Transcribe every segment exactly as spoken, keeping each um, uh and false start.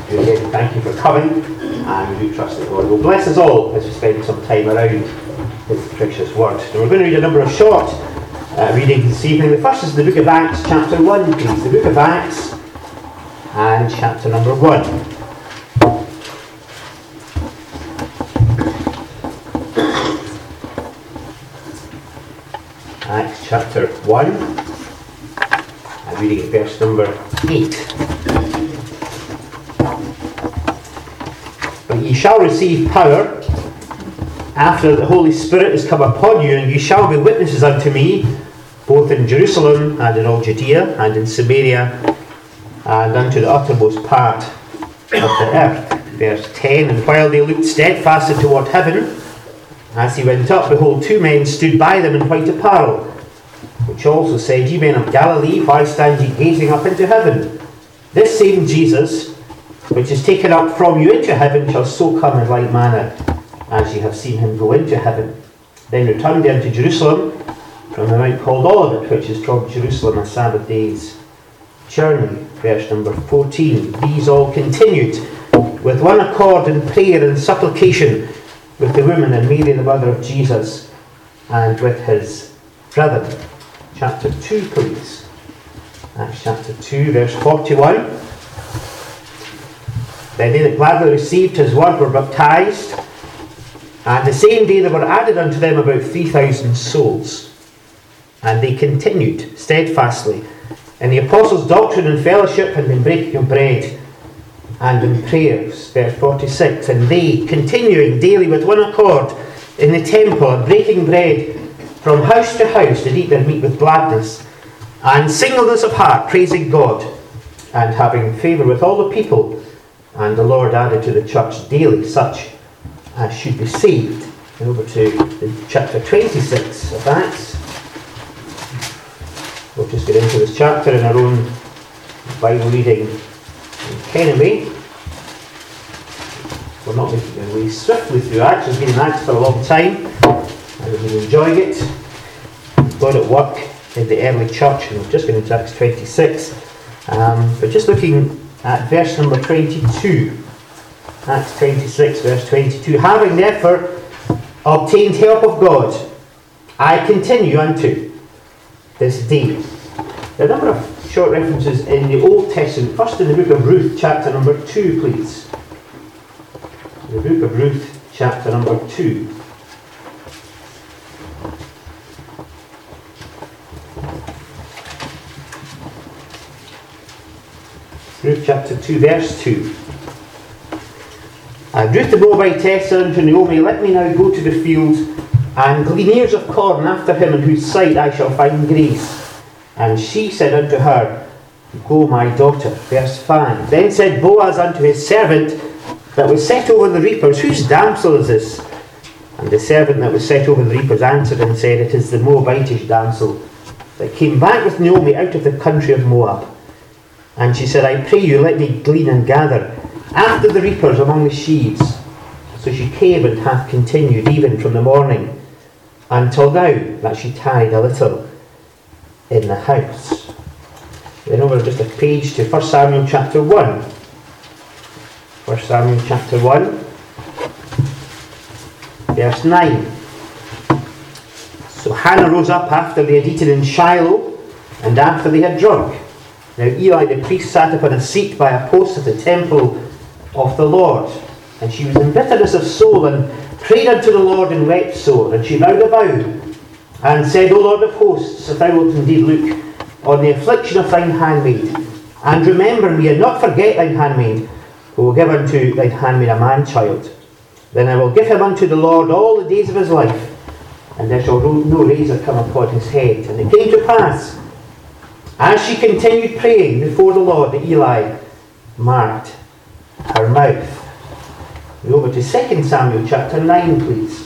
do again thank you for coming, and we do trust that God will bless us all as we spend some time around His precious word. Now we're going to read a number of short uh, readings this evening. The first is the book of Acts, chapter one, please. The book of Acts and chapter number one. Acts chapter one, I'm reading at verse number eight. But ye shall receive power after the Holy Spirit is come upon you, and ye shall be witnesses unto me, both in Jerusalem and in all Judea and in Samaria and unto the uttermost part of the earth. Verse ten, and while they looked steadfastly toward heaven, as he went up, behold, two men stood by them in white apparel, which also said, Ye men of Galilee, why stand ye gazing up into heaven? This same Jesus, which is taken up from you into heaven, shall so come in like manner as ye have seen him go into heaven. Then returned they unto Jerusalem from the mount called Olivet, which is from Jerusalem a Sabbath day's journey. Verse number fourteen. These all continued with one accord in prayer and supplication with the women and Mary the mother of Jesus, and with his brethren. Chapter two, please. Acts chapter two, verse forty-one. Then they that gladly received his word were baptized, and the same day there were added unto them about three thousand souls. And they continued steadfastly in the apostles' doctrine and fellowship, and in breaking of bread, and in prayers. Verse forty-six. And they, continuing daily with one accord in the temple, and breaking bread from house to house, did eat their meat with gladness and singleness of heart, praising God, and having favour with all the people. And the Lord added to the church daily such as should be saved. And over to chapter twenty-six of Acts. We'll just get into this chapter in our own Bible reading in Kennedy. We're not making our way swiftly through Acts. We've been in Acts for a long time, and we've been enjoying it. God at work in the early church, and we've just been into Acts twenty-six. Um, but just looking at verse number twenty-two. Acts twenty-six, verse twenty-two. Having therefore obtained help of God, I continue unto this day. There are a number of short references in the Old Testament. First in the book of Ruth, chapter number two, please. The book of Ruth, chapter number two. Ruth chapter two, verse two. And Ruth the Moabitess said unto Naomi, Let me now go to the field, and glean ears of corn after him, in whose sight I shall find grace. And she said unto her, Go, my daughter. Verse five. Then said Boaz unto his servant that was set over the reapers, Whose damsel is this? And the servant that was set over the reapers answered and said, It is the Moabitish damsel that came back with Naomi out of the country of Moab. And she said, I pray you, let me glean and gather after the reapers among the sheaves. So she came and hath continued even from the morning until now, that she tarried a little in the house. Then over just a page to First Samuel chapter one. First Samuel chapter one, verse nine. So Hannah rose up after they had eaten in Shiloh, and after they had drunk. Now Eli the priest sat upon a seat by a post at the temple of the Lord. And she was in bitterness of soul, and prayed unto the Lord, and wept sore. And she vowed a vow, and said, O Lord of hosts, if thou wilt indeed look on the affliction of thine handmaid, and remember me, and not forget thine handmaid, who will give unto thine handmaid a man-child, then I will give him unto the Lord all the days of his life, and there shall no razor come upon his head. And it came to pass, as she continued praying before the Lord, that Eli marked her mouth. We're over to Second Samuel chapter nine, please.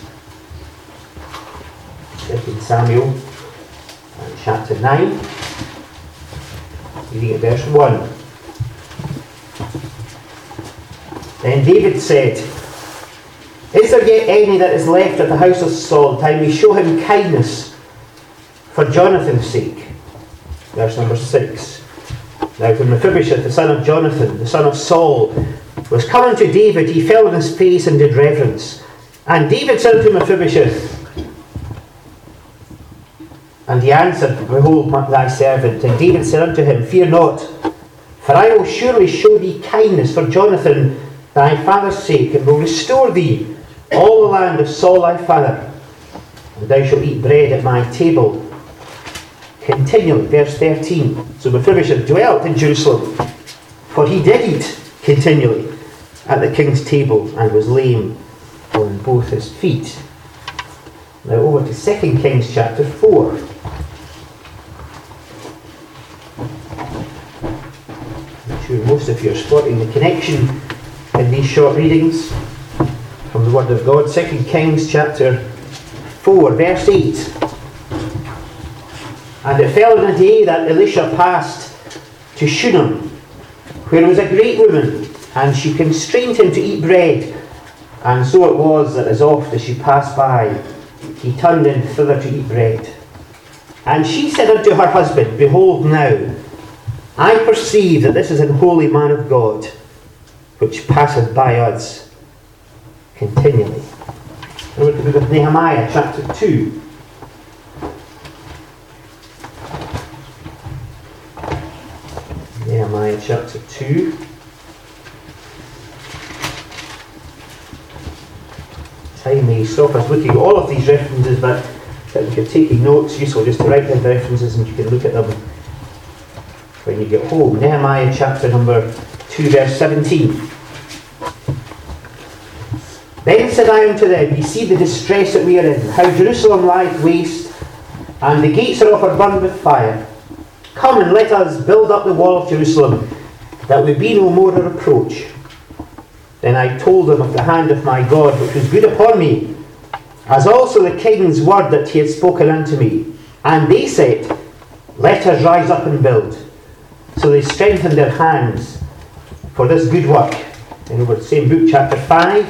Second Samuel chapter nine, reading at verse one. Then David said, Is there yet any that is left at the house of Saul, that I may show him kindness for Jonathan's sake? Verse number six. Now when Mephibosheth, the son of Jonathan, the son of Saul, was coming to David, he fell on his face and did reverence. And David said unto Mephibosheth, and he answered, Behold thy servant. And David said unto him, Fear not, for I will surely show thee kindness for Jonathan thy father's sake, and will restore thee all the land of Saul thy father, and thou shalt eat bread at my table continually. Verse thirteen. So Mephibosheth dwelt in Jerusalem, for he did eat continually at the king's table, and was lame on both his feet. Now over to Second Kings chapter four. I'm sure most of you are spotting the connection in these short readings from the Word of God. Second Kings chapter four, verse eight. And it fell in a day that Elisha passed to Shunem, where was a great woman, and she constrained him to eat bread. And so it was that as oft as she passed by, he turned in thither to eat bread. And she said unto her husband, Behold now, I perceive that this is an holy man of God, which passeth by us continually. Now we're to the book of Nehemiah, chapter two. Nehemiah chapter two. Time may stop us looking at all of these references, but if you're taking notes, useful just to write down the references and you can look at them when you get home. Nehemiah chapter number two, verse seventeen. Then said I unto them, Ye see the distress that we are in, how Jerusalem lieth waste, and the gates are offered burned with fire. Come and let us build up the wall of Jerusalem, that we be no more a reproach. Then I told them of the hand of my God, which was good upon me, as also the king's word that he had spoken unto me. And they said, Let us rise up and build. So they strengthened their hands for this good work. And over the same book, chapter five,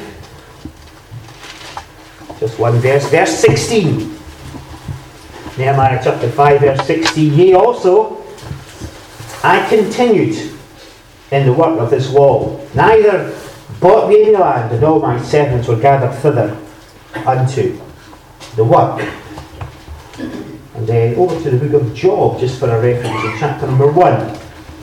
just one verse, verse sixteen. Nehemiah chapter five, verse sixteen. Yea, also, I continued in the work of this wall, neither bought me any land, and all my servants were gathered thither unto the work. And then over to the book of Job, just for a reference, in chapter number one.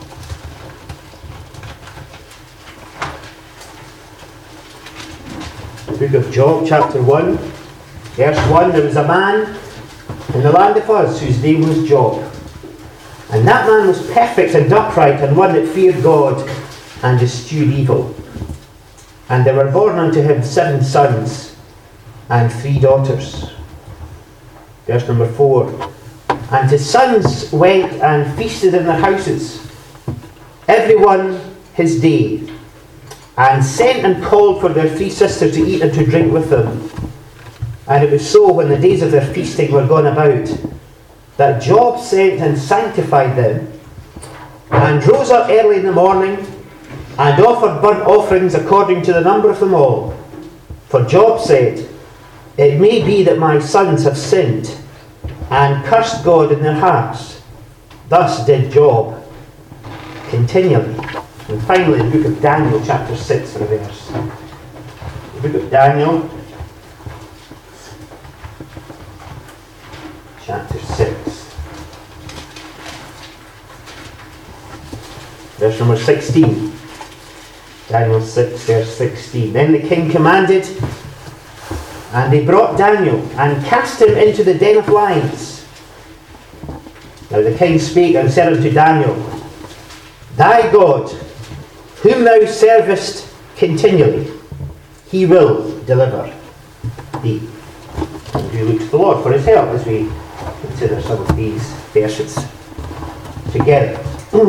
The book of Job, chapter one, verse one. There was a man in the land of Uz whose name was Job. And that man was perfect and upright, and one that feared God and eschewed evil. And there were born unto him seven sons and three daughters. Verse number four. And his sons went and feasted in their houses, every one his day, and sent and called for their three sisters to eat and to drink with them. And it was so, when the days of their feasting were gone about, that Job sent and sanctified them, and rose up early in the morning, and offered burnt offerings according to the number of them all. For Job said, It may be that my sons have sinned, and cursed God in their hearts. Thus did Job continually. And finally, the book of Daniel, chapter six, for a verse. The book of Daniel, chapter six, verse number sixteen. Daniel six, verse sixteen. Then the king commanded, and they brought Daniel, and cast him into the den of lions. Now the king spake and said unto Daniel, Thy God, whom thou servest continually, he will deliver thee. And we look to the Lord for his help as we consider some of these verses together.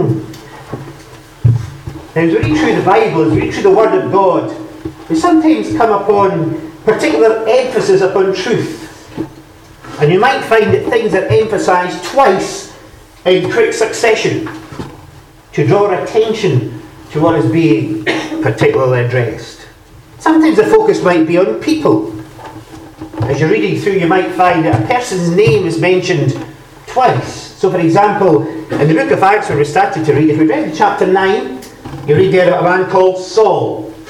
Now, as we read through the Bible, as we read through the Word of God, we sometimes come upon particular emphasis upon truth. And you might find that things are emphasised twice in quick succession to draw attention to what is being particularly addressed. Sometimes the focus might be on people. As you're reading through, you might find that a person's name is mentioned twice. So, for example, in the book of Acts, where we started to read, if we read in chapter nine, you read there about a man called Saul.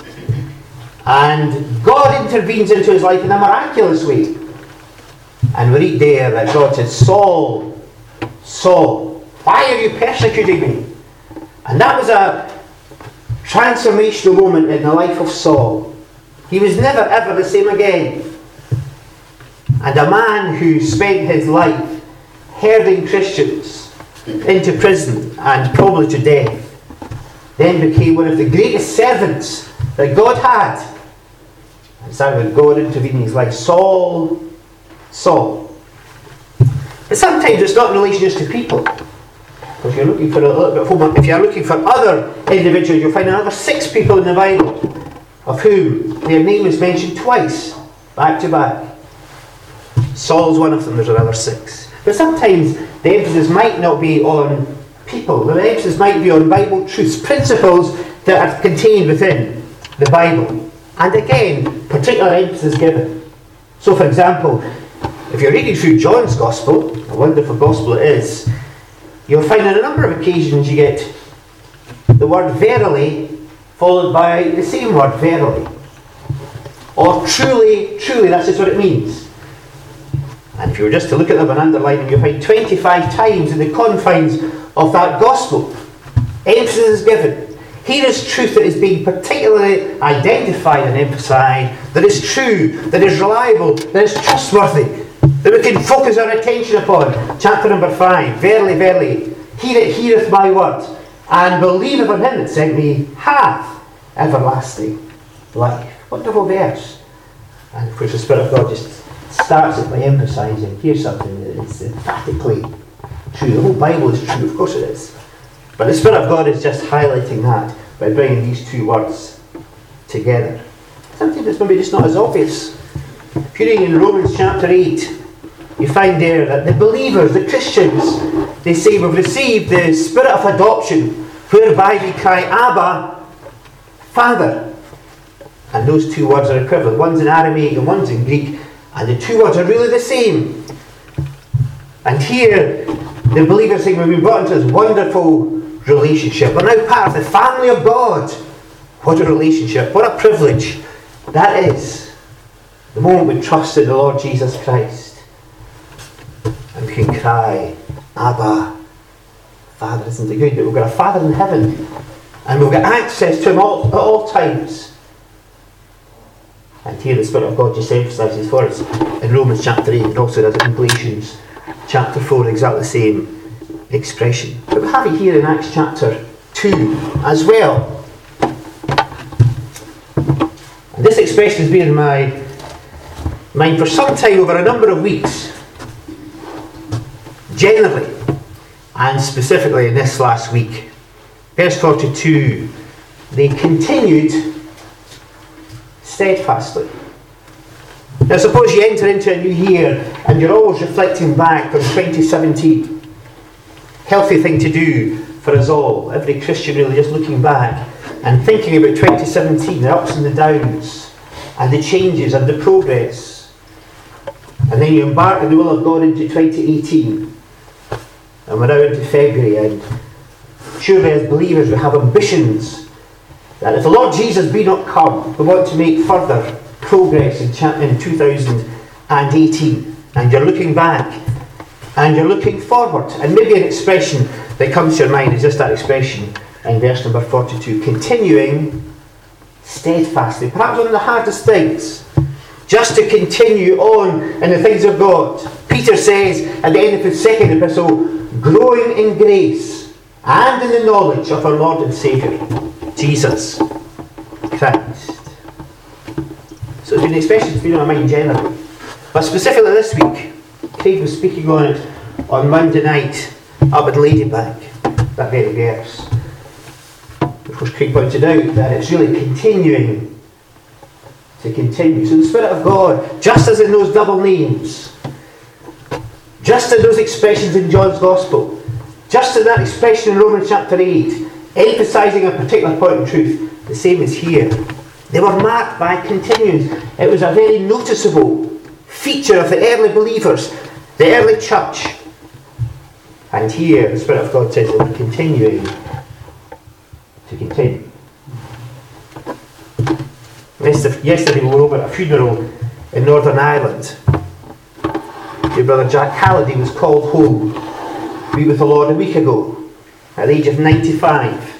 And God intervenes into his life in a miraculous way. And we read there that God said, Saul, Saul, why are you persecuting me? And that was a transformational moment in the life of Saul. He was never ever the same again. And a man who spent his life herding Christians into prison and probably to death, then became one of the greatest servants that God had. And so when God intervened in his life, Saul, Saul. But sometimes it's not in relation just to people. If you're looking for a little bit of homework, if you're looking for other individuals, you'll find another six people in the Bible, of whom their name is mentioned twice, back to back. Saul's one of them, there's another six. But sometimes the emphasis might not be on people, the emphasis might be on Bible truths, principles that are contained within the Bible. And again, particular emphasis given. So for example, if you're reading through John's Gospel, a wonderful Gospel it is, you'll find on a number of occasions you get the word verily followed by the same word verily. Or truly, truly, that's just what it means. And if you were just to look at them and underline them, you'll find twenty-five times in the confines of that Gospel, emphasis is given. Here is truth that is being particularly identified and emphasised, that is true, that is reliable, that is trustworthy, that we can focus our attention upon. Chapter number five, verily, verily, he that heareth my word, and believeth on him that sent me, hath everlasting life. Wonderful verse. And of course the Spirit of God just starts it by emphasising, here's something that is emphatically true. The whole Bible is true, of course it is. But the Spirit of God is just highlighting that by bringing these two words together. Something that's maybe just not as obvious. If you're reading in Romans chapter eight, you find there that the believers, the Christians, they say we've received the Spirit of adoption, whereby we cry, Abba, Father. And those two words are equivalent. One's in Aramaic and one's in Greek, and the two words are really the same. And here, the believers saying we've been brought into this wonderful relationship. We're now part of the family of God. What a relationship. What a privilege that is. The moment we trust in the Lord Jesus Christ. And we can cry, Abba, Father. Isn't it good that we've got a Father in heaven and we've got access to him all, at all times. And here the Spirit of God just emphasises for us in Romans chapter eight, and also does it in Galatians chapter four, exactly the same expression. But we have it here in Acts chapter two as well. And this expression has been in my mind for some time, over a number of weeks. Generally, and specifically in this last week. Verse forty-two, they continued steadfastly. Now suppose you enter into a new year and you're always reflecting back on twenty seventeen. Healthy thing to do for us all. Every Christian really just looking back and thinking about twenty seventeen, the ups and the downs and the changes and the progress. And then you embark on the will of God into twenty eighteen. And we're now into February, and surely as believers we have ambitions that if the Lord Jesus be not come, we want to make further progress in, cha- in two thousand eighteen. And you're looking back and you're looking forward. And maybe an expression that comes to your mind is just that expression in verse number forty-two. Continuing steadfastly. Perhaps one of the hardest things. Just to continue on in the things of God. Peter says at the end of his second epistle, growing in grace and in the knowledge of our Lord and Saviour, Jesus Christ. So it's been an expression that's been on my mind generally. But specifically this week, Craig was speaking on it on Monday night up at Ladybank, that very verse. Of course, Craig pointed out that it's really continuing to continue. So the Spirit of God, just as in those double names, just in those expressions in John's Gospel, just in that expression in Romans chapter eight, emphasising a particular point of truth, the same as here. They were marked by continuance. It was a very noticeable feature of the early believers, the early church. And here the Spirit of God says they were continuing to continue. Now Yesterday we were over at a funeral in Northern Ireland. Your brother Jack Halliday was called home to be with the Lord a week ago at the age of ninety-five.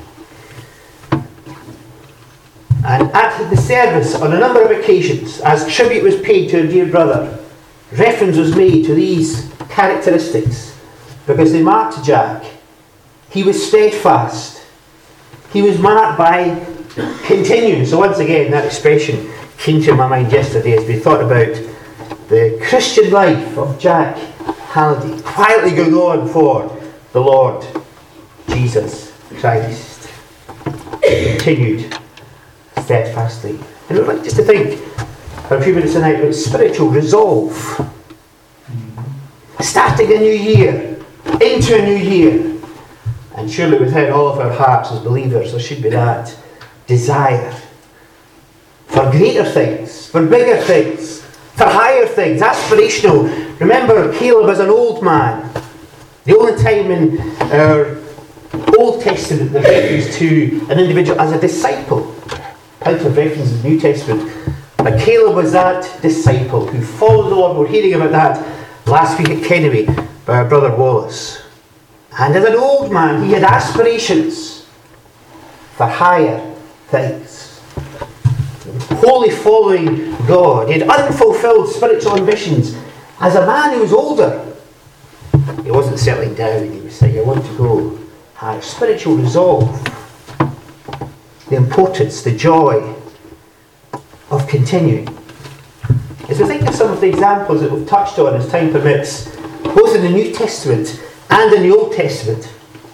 And at the service, on a number of occasions, as tribute was paid to a dear brother, reference was made to these characteristics because they marked Jack. He was steadfast. He was marked by continuing. So once again, that expression came to my mind yesterday as we thought about the Christian life of Jack Halliday, quietly going on for the Lord Jesus Christ. Continued steadfastly. And I'd like just to think for a few minutes tonight about spiritual resolve. Starting a new year, into a new year. And surely within all of our hearts as believers there should be that desire for greater things, for bigger things, for higher things, aspirational. Remember, Caleb as an old man. The only time in our Old Testament there's reference to an individual as a disciple. Plenty of references in the New Testament. But Caleb was that disciple who followed the Lord. We're hearing about that last week at Kennewy by our brother Wallace. And as an old man, he had aspirations for higher things. Wholly following God. He had unfulfilled spiritual ambitions. As a man who was older, he wasn't settling down. He was saying, I want to go higher. Spiritual resolve. The importance, the joy of continuing. As we think of some of the examples that we've touched on as time permits, both in the New Testament and in the Old Testament,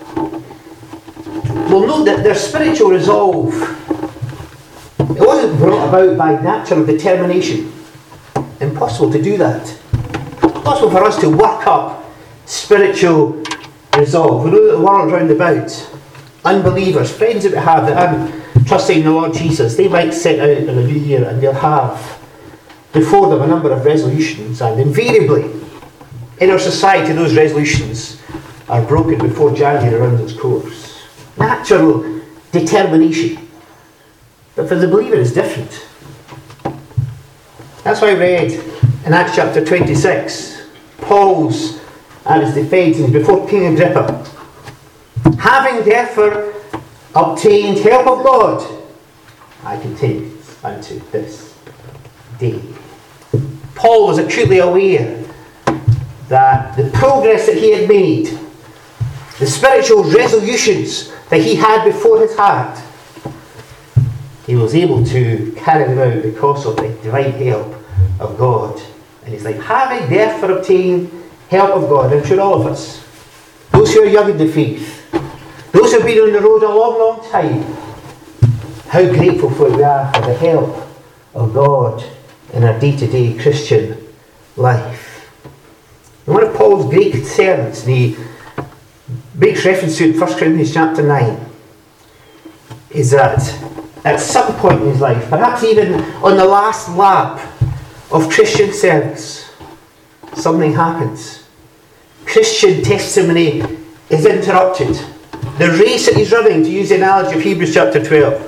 we'll note that their spiritual resolve, it wasn't brought about by natural determination. Impossible to do that. Impossible for us to work up spiritual resolve. We know that the world round about, unbelievers, friends that we have that aren't trusting in the Lord Jesus, they might set out in a new year and they'll have before them a number of resolutions, and invariably in our society those resolutions are broken before January runs its course. Natural determination. But for the believer it's different. That's why I read in Acts chapter twenty-six, Paul's and his defence before King Agrippa. Having therefore obtained help of God, I continue unto this day. Paul was acutely aware that the progress that he had made, the spiritual resolutions that he had before his heart, he was able to carry them out because of the divine help of God. And he's like, having therefore obtained help of God. I'm sure all of us, those who are young in the faith, those who have been on the road a long, long time, how grateful for we are for the help of God in our day-to-day Christian life. And one of Paul's great concerns, and he makes reference to it in First Corinthians chapter nine, is that at some point in his life, perhaps even on the last lap of Christian service, something happens. Christian testimony is interrupted. The race that he's running, to use the analogy of Hebrews chapter twelve,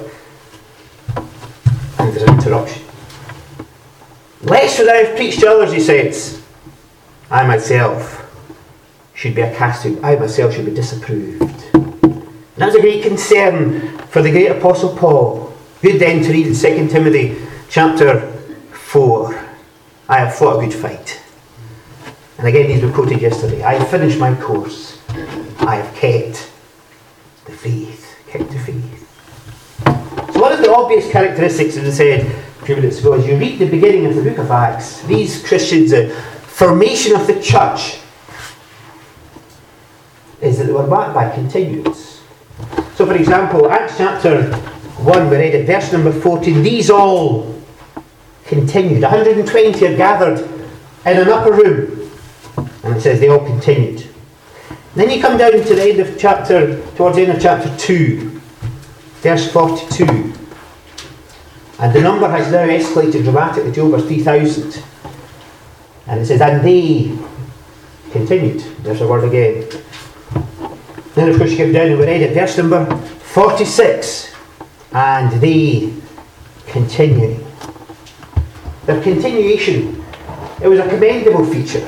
and there's an interruption. Lest when I have preached to others, he says, I myself should be a castaway. I myself should be disapproved. And that's a great concern for the great Apostle Paul. Good then to read in Second Timothy chapter four. I have fought a good fight. And again, these were quoted yesterday. I have finished my course. I have kept the faith. Kept the faith. So one of the obvious characteristics, as I said a few minutes ago, as you read the beginning of the book of Acts, these Christians, the formation of the church, is that they were marked by continuance. So for example, Acts chapter one, we read at verse number fourteen, these all continued. one hundred twenty are gathered in an upper room. And it says they all continued. And then you come down to the end of chapter, towards the end of chapter two, verse forty-two. And the number has now escalated dramatically to over three thousand. And it says, and they continued. There's the word again. Then of course you come down and we read it, verse number forty-six. And they continuing. Their continuation, it was a commendable feature.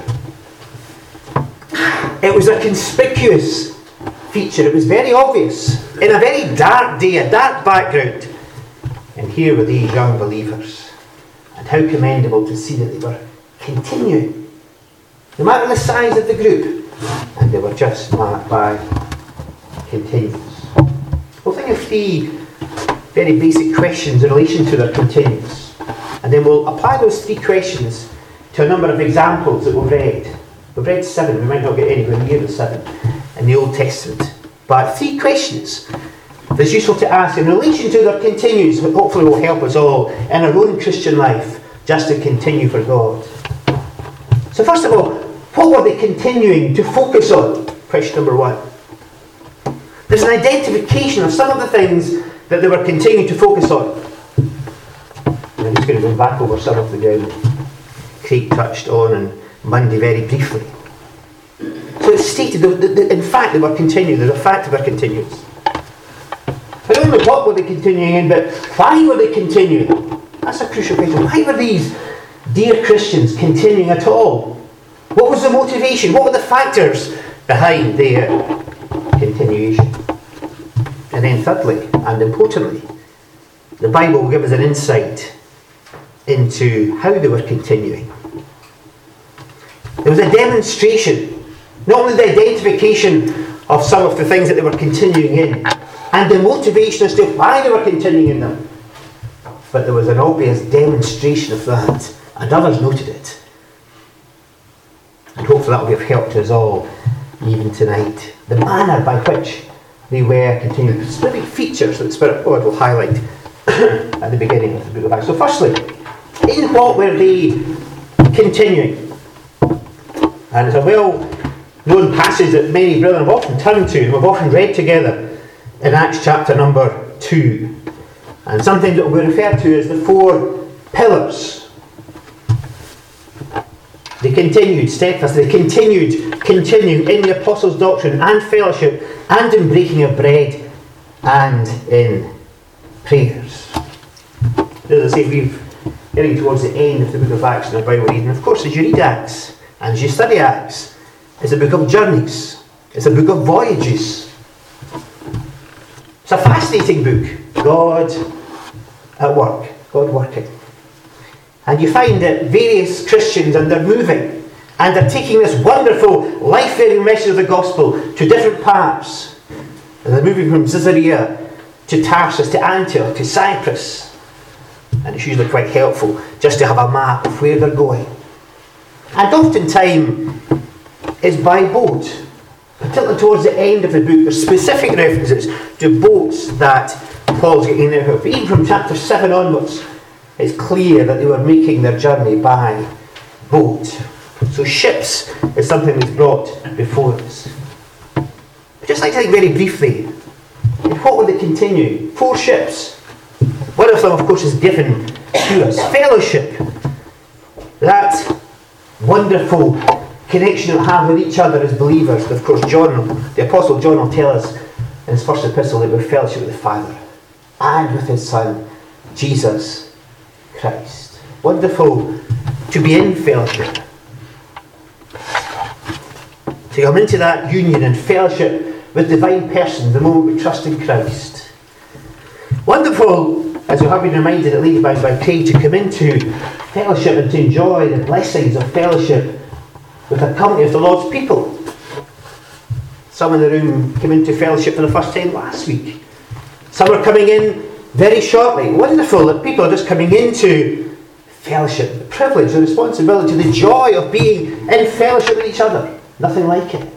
It was a conspicuous feature. It was very obvious in a very dark day, a dark background. And here were these young believers. And how commendable to see that they were continuing. No matter the size of the group. And they were just marked by continuance. We'll think of three very basic questions in relation to their continuance. And then we'll apply those three questions to a number of examples that we've read. We've read seven, we might not get anywhere near the seven in the Old Testament. But three questions that's useful to ask in relation to their continuance, but hopefully will help us all in our own Christian life just to continue for God. So first of all, what were they continuing to focus on? Question number one. There's an identification of some of the things that they were continuing to focus on. And I'm just going to go back over some of the ground Craig touched on on Monday very briefly. So it's stated that, that, that in fact they were continuing. There's a fact of their continuance. Not only what were they continuing in, but why were they continuing? That's a crucial question. Why were these dear Christians continuing at all? What was the motivation? What were the factors behind their continuation? And then thirdly, and importantly, the Bible will give us an insight into how they were continuing. There was a demonstration, not only the identification of some of the things that they were continuing in, and the motivation as to why they were continuing in them, but there was an obvious demonstration of that, and others noted it. And hopefully that will give help to us all, even tonight. The manner by which they were continuing. Specific features that the Spirit of God will highlight at the beginning of the book of Acts. So firstly, in what were they continuing? And it's a well-known passage that many brethren have often turned to, and we've often read together in Acts chapter number two. And sometimes it will be referred to as the four pillars. They continued steadfast, they continued continuing in the apostles' doctrine and fellowship and in breaking of bread and in prayers. As I say, we're getting towards the end of the book of Acts in our Bible reading. Of course, as you read Acts and as you study Acts, it's a book of journeys. It's a book of voyages. It's a fascinating book. God at work. God working. And you find that various Christians, and they're moving, and they're taking this wonderful, life-giving message of the gospel to different parts. And they're moving from Caesarea to Tarsus, to Antioch, to Cyprus. And it's usually quite helpful just to have a map of where they're going. And oftentimes it's by boat. Particularly towards the end of the book, there's specific references to boats that Paul's getting there. But even from chapter seven onwards, it's clear that they were making their journey by boat. So ships is something that's brought before us. I'd just like to think very briefly, in what were they continuing? Four ships. One of them, of course, is given to us. Fellowship. That wonderful connection we have with each other as believers. Of course, John, the Apostle John will tell us in his first epistle that we're fellowship with the Father and with his Son, Jesus Christ. Wonderful to be in fellowship. To come into that union and fellowship with divine persons the moment we trust in Christ. Wonderful, as we have been reminded at least by, by Craig, to come into fellowship and to enjoy the blessings of fellowship with a company of the Lord's people. Some in the room came into fellowship for the first time last week. Some are coming in very shortly. Wonderful that people are just coming into fellowship. The privilege, the responsibility, the joy of being in fellowship with each other. Nothing like it.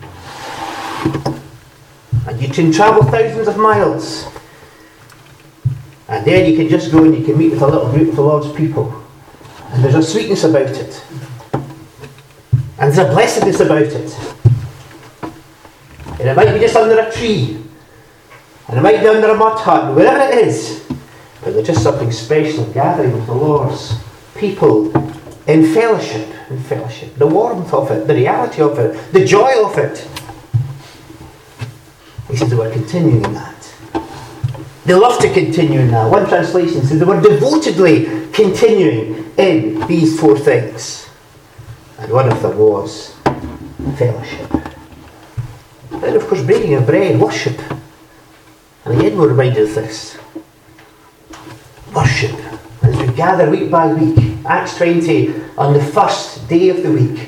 And you can travel thousands of miles. And then you can just go and you can meet with a little group of the Lord's people. And there's a sweetness about it. And there's a blessedness about it. And it might be just under a tree. And it might be under a mud hut, wherever it is. But there's just something special gathering with the Lord's people in fellowship. In fellowship. The warmth of it, the reality of it, the joy of it. He says that we're continuing in that. They love to continue in that. One translation says they were devotedly continuing in these four things. And one of them was fellowship. Then, of course, breaking of bread, worship. And again, we're reminded of this. Worship. As we gather week by week, Acts twenty, on the first day of the week,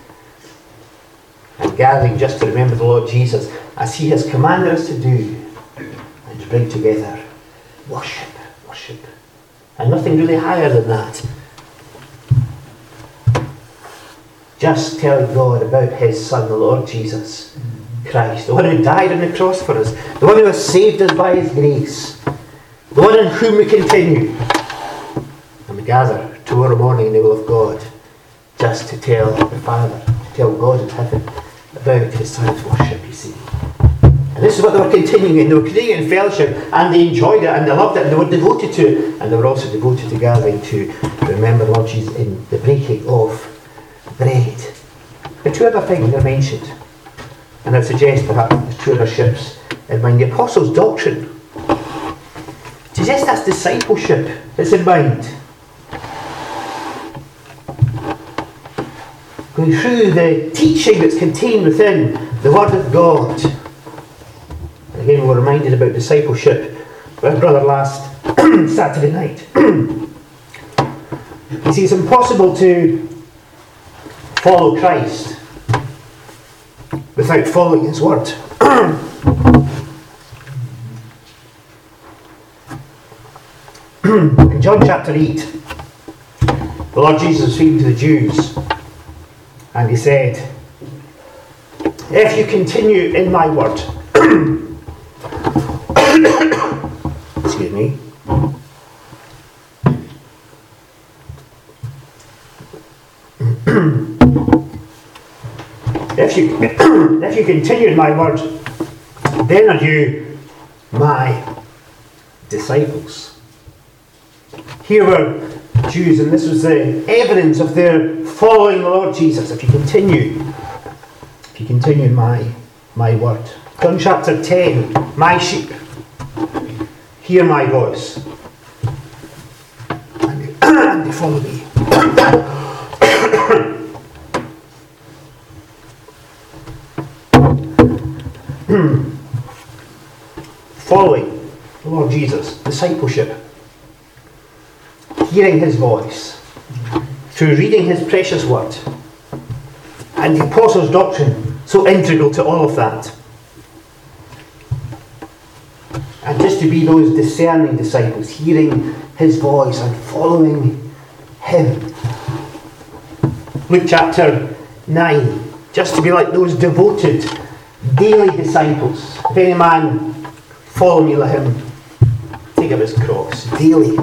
and gathering just to remember the Lord Jesus, as He has commanded us to do, and to bring together worship, worship. And nothing really higher than that. Just telling God about His Son, the Lord Jesus Christ, the one who died on the cross for us, the one who has saved us by His grace, the one in whom we continue. And we gather tomorrow morning in the will of God, just to tell the Father, to tell God in heaven about His Son's worship, you see. And this is what they were continuing in. They were continuing in fellowship, and they enjoyed it, and they loved it, and they were devoted to it, and they were also devoted to gathering to remember the Lord Jesus in the breaking of bread. The two other things are mentioned, and I suggest perhaps the two other ships in mind. The Apostles' doctrine suggests that's discipleship that's in mind. Going through the teaching that's contained within the Word of God. And again, we were reminded about discipleship by our brother last Saturday night. You see, it's impossible to follow Christ without following His Word. In John chapter eight, the Lord Jesus was speaking to the Jews, and He said, if you continue in my word, excuse me, if you if you continue in my word, then are you my disciples. Here were Jews, and this was the evidence of their following the Lord Jesus. If you continue, if you continue in my my word. John chapter ten, my sheep hear my voice, and they, and they follow me. Following the Lord Jesus, discipleship. Hearing His voice through reading His precious word, and the Apostles' doctrine, so integral to all of that. And just to be those discerning disciples, hearing His voice and following Him. Luke chapter nine, just to be like those devoted daily disciples. If any man follow me, let him take up his cross daily.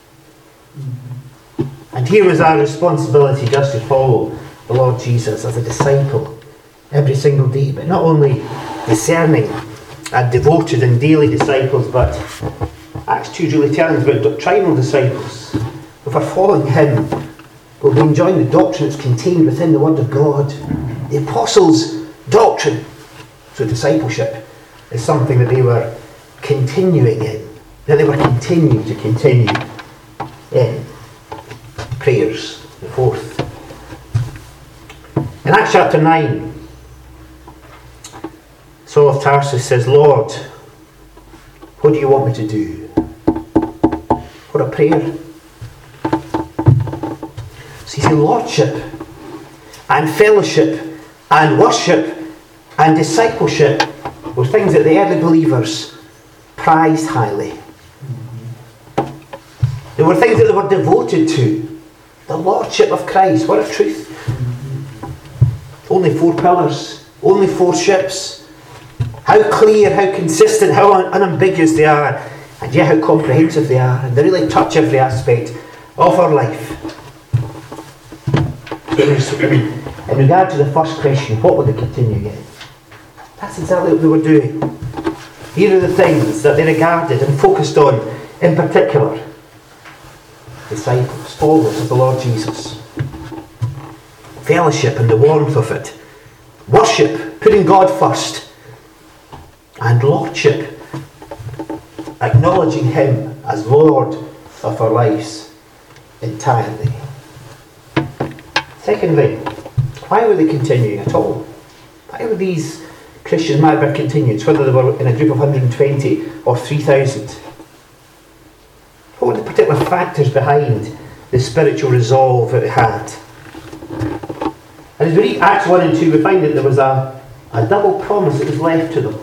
And here was our responsibility, just to follow the Lord Jesus as a disciple every single day, but not only discerning and devoted and daily disciples, but Acts two really telling us about doctrinal disciples. If we're following Him, we'll be enjoying the doctrine that's contained within the Word of God. The Apostles' doctrine. So discipleship is something that they were continuing in, that they were continuing to continue in. Prayers, the fourth. In Acts chapter nine, Saul of Tarsus says, Lord, what do you want me to do? What a prayer. So you see, lordship and fellowship and worship and discipleship were things that the early believers prized highly. They were things that they were devoted to. The Lordship of Christ, what a truth. Only four pillars, only four ships. How clear, how consistent, how un- unambiguous they are, and yet how comprehensive they are, and they really touch every aspect of our life. In regard to the first question, what would they continue in? That's exactly what they were doing. Here are the things that they regarded and focused on in particular. Disciples, followers of the Lord Jesus. Fellowship and the warmth of it. Worship, putting God first. And lordship, acknowledging him as Lord of our lives entirely. Secondly, why were they continuing at all? Why were these Christians married by continuance, whether they were in a group of one hundred twenty or three thousand? What were the particular factors behind the spiritual resolve that they had? And as we read Acts one and two, we find that there was a, a double promise that was left to them.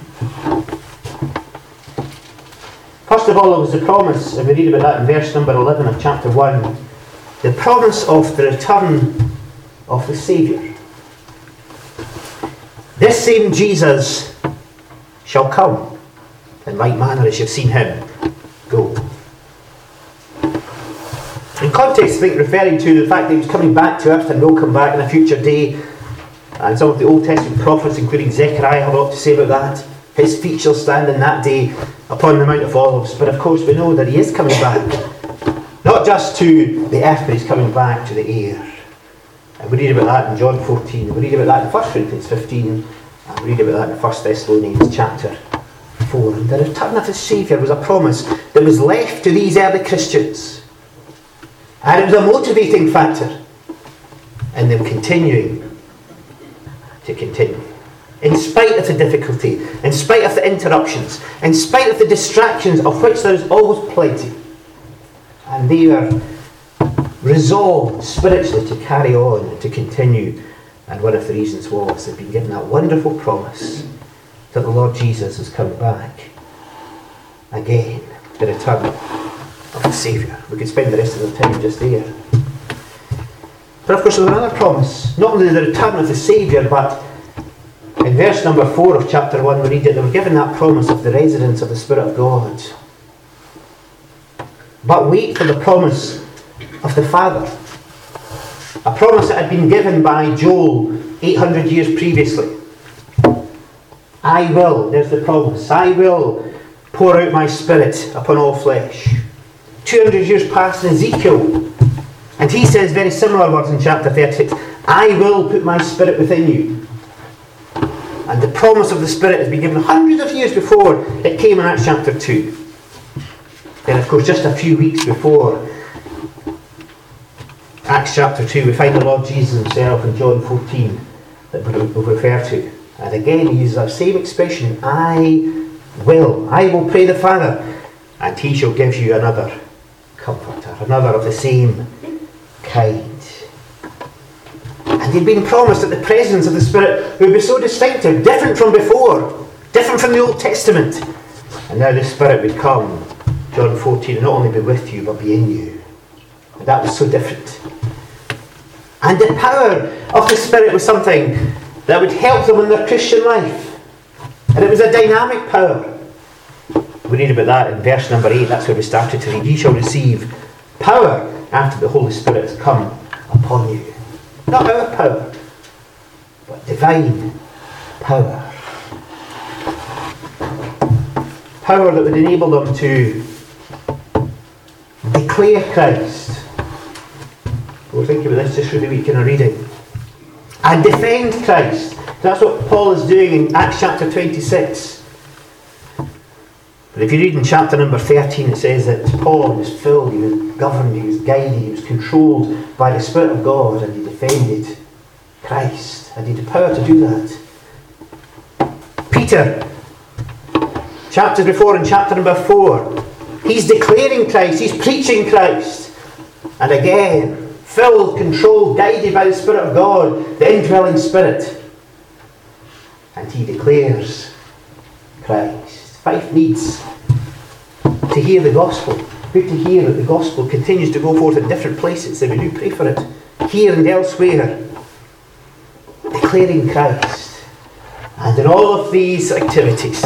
First of all, there was the promise, and we read about that in verse number eleven of chapter one, the promise of the return of the Saviour. This same Jesus shall come in like manner as you've seen him go. In context, I think referring to the fact that he was coming back to earth and will come back in a future day. And some of the Old Testament prophets, including Zechariah, have a lot to say about that. His feet shall stand in that day upon the Mount of Olives. But of course we know that he is coming back. Not just to the earth, but he's coming back to the air. And we read about that in John fourteen. We read about that in First Corinthians fifteen. And we read about that in First Thessalonians chapter four. And the return of the Saviour was a promise that was left to these early Christians. And it was a motivating factor in them continuing to continue. In spite of the difficulty, in spite of the interruptions, in spite of the distractions, of which there is always plenty. And they were resolved spiritually to carry on and to continue. And one of the reasons was they'd been given that wonderful promise that the Lord Jesus is coming back again, the return of the Saviour. We could spend the rest of the time just there. But of course there's another promise, not only the return of the Saviour, but in verse number four of chapter one we read that they were given that promise of the residence of the Spirit of God. But wait for the promise of the Father. A promise that had been given by Joel eight hundred years previously. I will, there's the promise, I will pour out my Spirit upon all flesh. two hundred years past in Ezekiel, and he says very similar words in chapter thirty-six. I will put my Spirit within you. And the promise of the Spirit has been given hundreds of years before it came in Acts chapter two. Then of course just a few weeks before Acts chapter two we find the Lord Jesus himself in John fourteen that we'll refer to. And again he uses that same expression, I will. I will pray the Father, and he shall give you another Comforter, another of the same kind. And they'd been promised that the presence of the Spirit would be so distinctive, different from before, different from the Old Testament. And now the Spirit would come, John fourteen, and not only be with you, but be in you. And that was so different. And the power of the Spirit was something that would help them in their Christian life. And it was a dynamic power. We read about that in verse number eight. That's where we started to read. Ye shall receive power after the Holy Spirit has come upon you. Not our power, but divine power. Power that would enable them to declare Christ. We're thinking about this just through the week in our reading. And defend Christ. That's what Paul is doing in Acts chapter twenty-six. But if you read in chapter number thirteen, it says that Paul was filled, he was governed, he was guided, he was controlled by the Spirit of God, and he defended Christ. And he had the power to do that. Peter, chapters before, in chapter number four, he's declaring Christ, he's preaching Christ. And again, filled, controlled, guided by the Spirit of God, the indwelling Spirit. And he declares Christ. Fife needs to hear the gospel. We need to hear that the gospel continues to go forth in different places, and we do pray for it, here and elsewhere. Declaring Christ. And in all of these activities,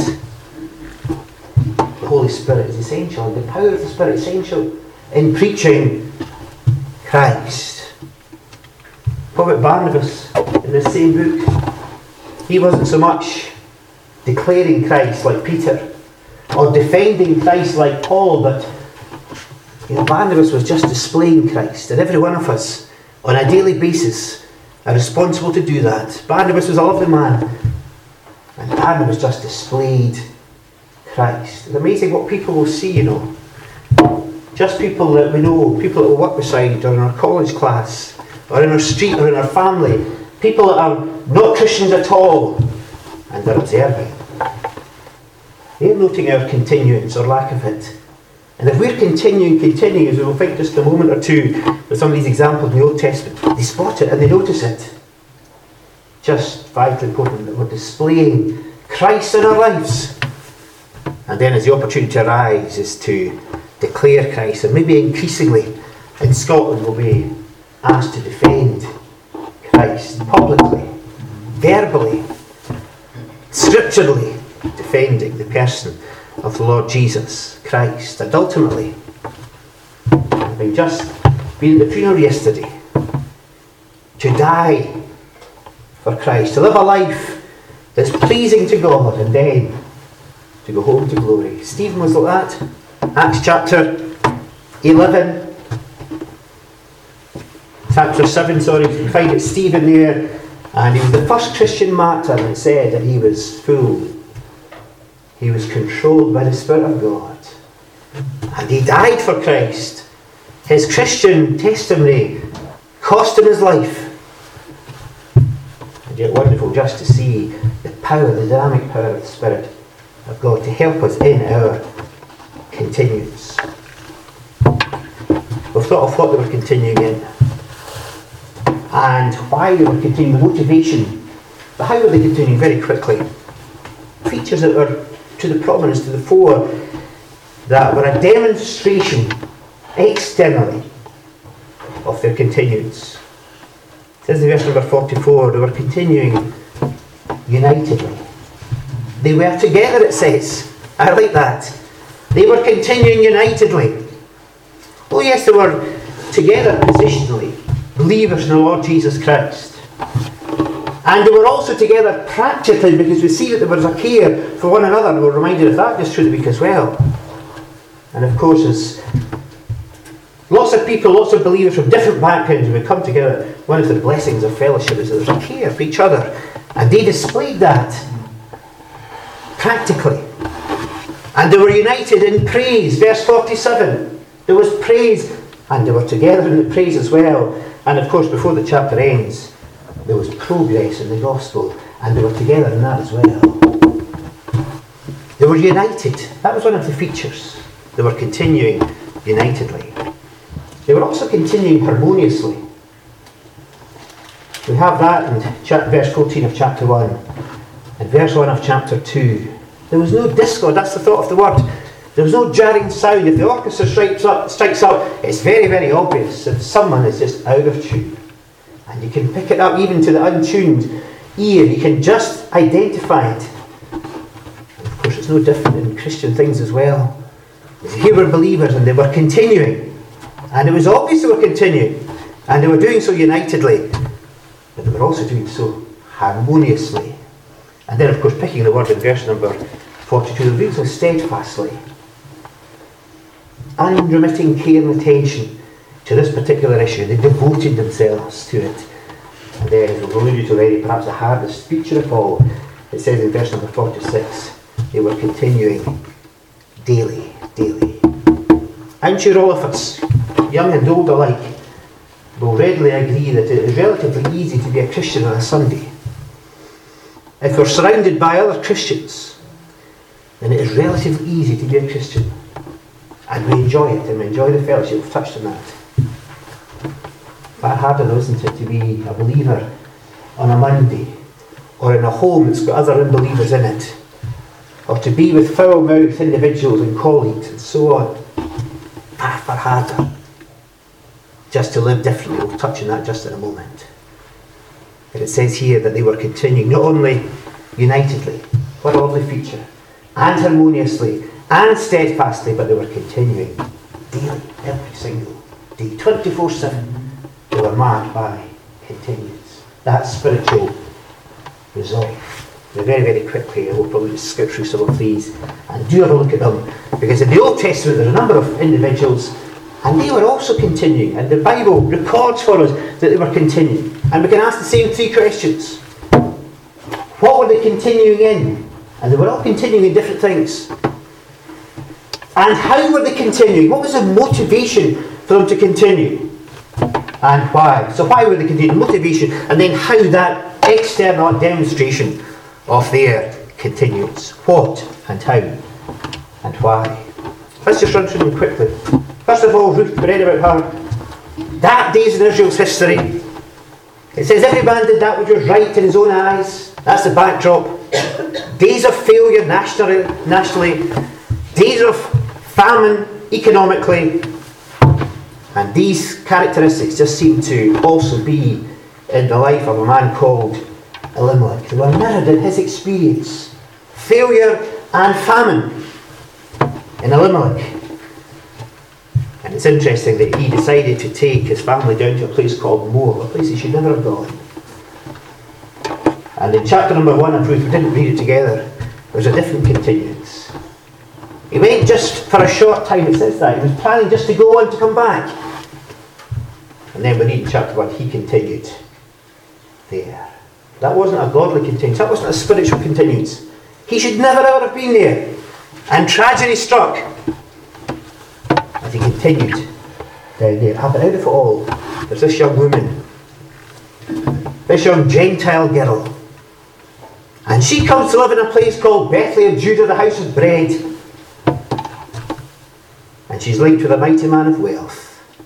the Holy Spirit is essential, and the power of the Spirit is essential in preaching Christ. What about Barnabas in this same book? He wasn't so much declaring Christ like Peter, or defending Christ like Paul, but you know, Barnabas was just displaying Christ, and every one of us on a daily basis are responsible to do that. Barnabas was a lovely man, and Barnabas just displayed Christ. It's amazing what people will see, you know. Just people that we know, people that we work beside, or in our college class, or in our street, or in our family. People that are not Christians at all, and they're observing. They're noting our continuance or lack of it. And if we're continuing, continuing, as we will think just a moment or two with some of these examples in the Old Testament, they spot it and they notice it. Just vitally important that we're displaying Christ in our lives. And then as the opportunity arises to declare Christ, and maybe increasingly in Scotland we'll be asked to defend Christ publicly, verbally, scripturally, defending the person of the Lord Jesus Christ. And ultimately, having just been at the funeral yesterday, to die for Christ, to live a life that's pleasing to God, and then to go home to glory. Stephen was like that. Acts chapter eleven, chapter seven, sorry, you can find it, Stephen there, and he was the first Christian martyr, and it said that he was full. He was controlled by the Spirit of God. And he died for Christ. His Christian testimony cost him his life. And yet wonderful just to see the power, the dynamic power of the Spirit of God to help us in our continuance. We've thought of what they were continuing in, and why they were continuing, the motivation. But how were they continuing? Very quickly. Features that were to the prominence, to the fore, that were a demonstration externally of their continuance. It says in verse number forty-four, they were continuing unitedly. They were together, it says. I like that. They were continuing unitedly. Oh yes, they were together positionally, believers in the Lord Jesus Christ. And they were also together practically, because we see that there was a care for one another, and we're reminded of that just through the week as well. And of course, as lots of people, lots of believers from different backgrounds, when we come together, one of the blessings of fellowship is that there's a care for each other. And they displayed that practically. And they were united in praise. Verse forty-seven. There was praise, and they were together in the praise as well. And of course, before the chapter ends, there was progress in the gospel, and they were together in that as well. They were united. That was one of the features. They were continuing unitedly. They were also continuing harmoniously. We have that in verse fourteen of chapter one, and verse one of chapter two. There was no discord, that's the thought of the word. There was no jarring sound. If the orchestra strikes up, strikes up, it's very, very obvious if someone is just out of tune. And you can pick it up even to the untuned ear. You can just identify it. And of course, it's no different in Christian things as well. Here were believers, and they were continuing. And it was obvious they were continuing. And they were doing so unitedly. But they were also doing so harmoniously. And then, of course, picking the word in verse number forty-two, they were doing so steadfastly. Unremitting care and attention to this particular issue. They devoted themselves to it. And then, as we've alluded to already, perhaps the hardest feature of all, it says in verse number forty-six, they were continuing daily, daily. I'm sure all of us, young and old alike, will readily agree that it is relatively easy to be a Christian on a Sunday. If we're surrounded by other Christians, then it is relatively easy to be a Christian. And we enjoy it, and we enjoy the fellowship. We've touched on that. Far harder though, isn't it, to be a believer on a Monday, or in a home that's got other unbelievers in it, or to be with foul-mouthed individuals and colleagues and so on. Far, far harder. Just to live differently. We'll touch on that just in a moment. But it says here that they were continuing not only unitedly, what a lovely feature, and harmoniously, and steadfastly, but they were continuing daily, every single day, twenty-four seven. They were marked by continuance. That spiritual resolve. Now, very, very quickly, I will probably just skip through some of these and do have a look at them, because in the Old Testament there's a number of individuals, and they were also continuing, and the Bible records for us that they were continuing. And we can ask the same three questions. What were they continuing in? And they were all continuing in different things. And how were they continuing? What was the motivation for them to continue? And why? So why were they continuing? Motivation, and then how that external demonstration of their continuance. What and how and why. Let's just run through them quickly. First of all, Ruth, we read about her. Dark days in Israel's history. It says every man did that which was right in his own eyes. That's the backdrop. Days of failure nationally, nationally. Days of famine economically. And these characteristics just seem to also be in the life of a man called Elimelech. They were mirrored in his experience. Failure and famine in Elimelech. And it's interesting that he decided to take his family down to a place called Moab, a place he should never have gone. And in chapter number one of Ruth, we didn't read it together, there's a different continuance. He went just for a short time, it says that. He was planning just to go on to come back. And then we read in chapter one, he continued there. That wasn't a godly continuance, that wasn't a spiritual continuance. He should never ever have been there. And tragedy struck as he continued down there. Ah, but out of it all, there's this young woman, this young Gentile girl. And she comes to live in a place called Bethlehem, Judah, the house of bread. And she's linked with a mighty man of wealth.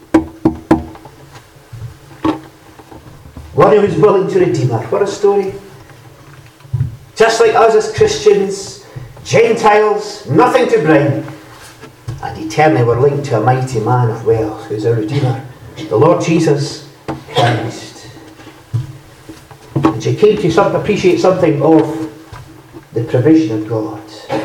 One who's willing to redeem her. What a story. Just like us as Christians, Gentiles, nothing to bring. And eternally we're linked to a mighty man of wealth who's our Redeemer, the Lord Jesus Christ. And she came to some, appreciate something of the provision of God.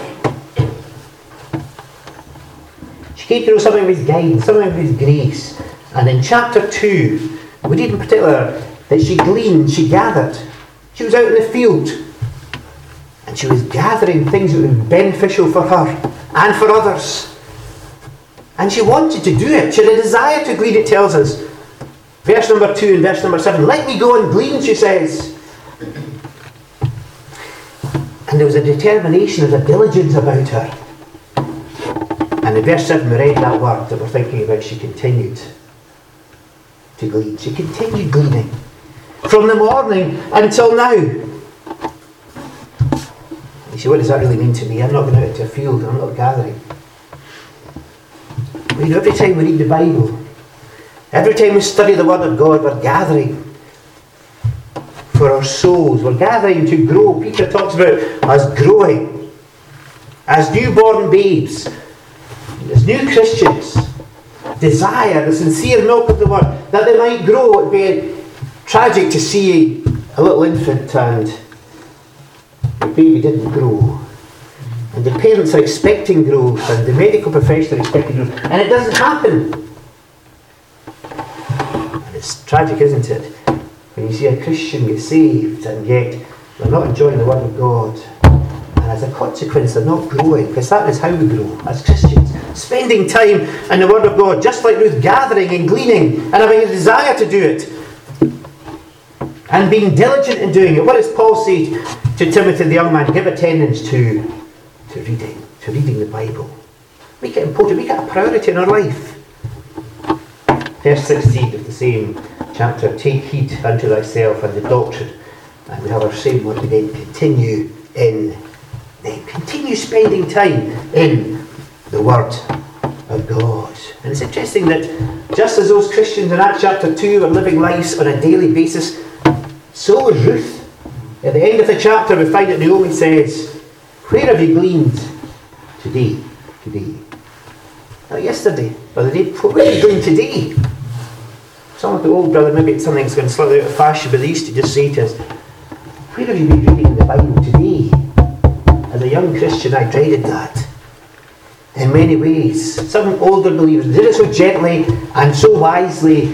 She came to know something of his guidance, something of his grace. And in chapter two, we read in particular that she gleaned, she gathered. She was out in the field. And she was gathering things that were beneficial for her and for others. And she wanted to do it. She had a desire to glean, it tells us. Verse number two and verse number seven. Let me go and glean, she says. And there was a determination, there was a diligence about her. And in verse seven we read that word that we're thinking about. She continued to glean. She continued gleaning. From the morning until now. You see, what does that really mean to me? I'm not going out into a field, I'm not gathering. You know, every time we read the Bible, every time we study the Word of God, we're gathering for our souls. We're gathering to grow. Peter talks about us growing as newborn babes, as new Christians. Desire the sincere milk of the Word, that they might grow. It would be tragic to see a little infant and the baby didn't grow. And the parents are expecting growth, and the medical profession are expecting growth, and it doesn't happen. And it's tragic, isn't it? When you see a Christian get saved, and yet they're not enjoying the Word of God. And as a consequence, they're not growing, because that is how we grow as Christians. Spending time in the Word of God, just like Ruth, gathering and gleaning, and having a desire to do it. And being diligent in doing it. What does Paul say to Timothy, the young man? Give attendance to To reading, to reading the Bible. Make it important, make it a priority in our life. Verse sixteen of the same chapter, take heed unto thyself and the doctrine. And we have our same word again, continue in them. Continue spending time in the Word of God. And it's interesting that just as those Christians in Acts chapter two are living lives on a daily basis, so was Ruth. At the end of the chapter we find that Naomi says, where have you gleaned today? Today. Not yesterday, but the day before. Where have you gleaned today? Some of the old brother, maybe it's something that's going slightly out of fashion, but they used to just say to us, where have you been reading the Bible today? As a young Christian, I dreaded that. In many ways. Some older believers did it so gently and so wisely.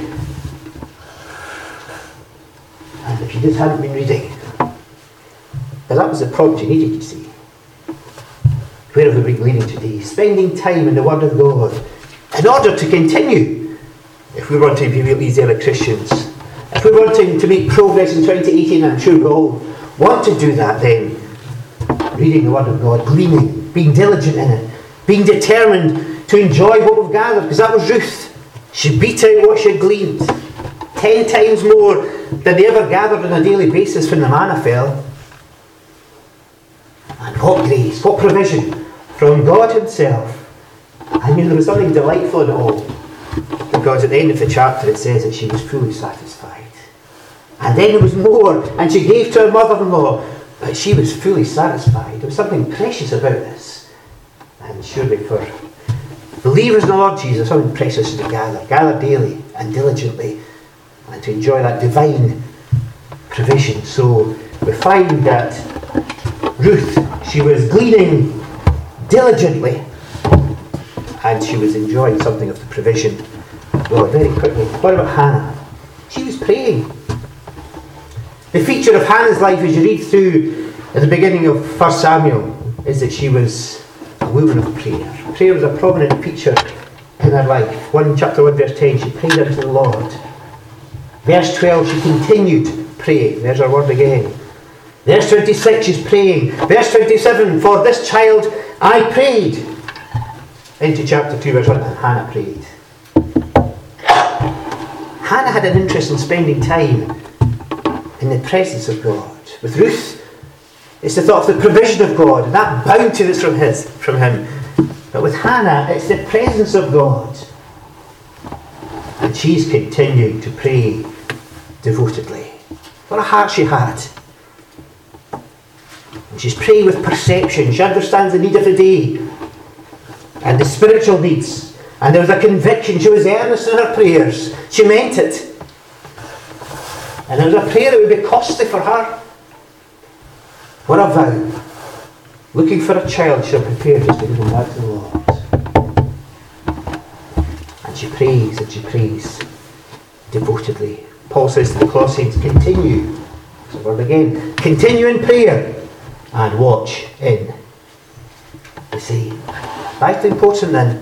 And if you just hadn't been reading, but that was the prompt you needed, you see. Where have we been gleaning today? Spending time in the Word of God in order to continue. If we want to be these early Christians, if we want to, to make progress in twenty eighteen, I'm sure we all want to do that then. Reading the Word of God, gleaning, being diligent in it, being determined to enjoy what we've gathered, because that was Ruth. She beat out what she had gleaned. Ten times more than they ever gathered on a daily basis when the manna fell. And what grace, what provision from God himself. I mean, there was something delightful in it all. Because at the end of the chapter it says that she was fully satisfied. And then there was more, and she gave to her mother-in-law. But she was fully satisfied. There was something precious about this. And surely for believers in the Lord Jesus, something precious to gather. Gather daily and diligently. And to enjoy that divine provision. So we find that Ruth, she was gleaning diligently. And she was enjoying something of the provision. Well, very quickly, what about Hannah? She was praying. The feature of Hannah's life, as you read through at the beginning of First Samuel, is that she was a woman of prayer. Prayer was a prominent feature in her life. one chapter one verse ten, she prayed unto the Lord. Verse twelve, she continued praying. There's her word again. Verse twenty-six, she's praying. Verse twenty-seven, for this child I prayed. Into chapter two, verse one, and Hannah prayed. Hannah had an interest in spending time in the presence of God. With Ruth, it's the thought of the provision of God, and that bounty that's from his, from him. But with Hannah, it's the presence of God. And she's continuing to pray devotedly. What a heart she had. And she's praying with perception. She understands the need of the day and the spiritual needs. And there was a conviction. She was earnest in her prayers. She meant it. And there was a prayer that would be costly for her. What a vow. Looking for a child, she was prepared just to give him back to the Lord. And she prays and she prays devotedly. Paul says to the Colossians, continue. That's the word again. Continue in prayer and watch in. You see, vitally important then,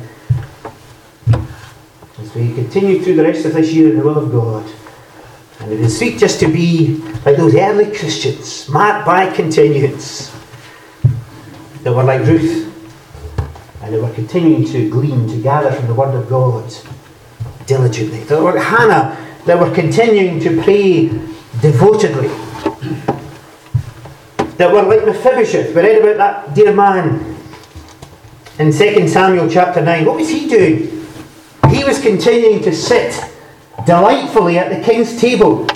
as we continue through the rest of this year in the will of God. And it is sweet just to be like those early Christians, marked by continuance, that were like Ruth, and that were continuing to glean, to gather from the Word of God diligently. That were like Hannah, that were continuing to pray devotedly. That were like Mephibosheth. We read about that dear man in Second Samuel chapter nine. What was he doing? He was continuing to sit delightfully at the king's table.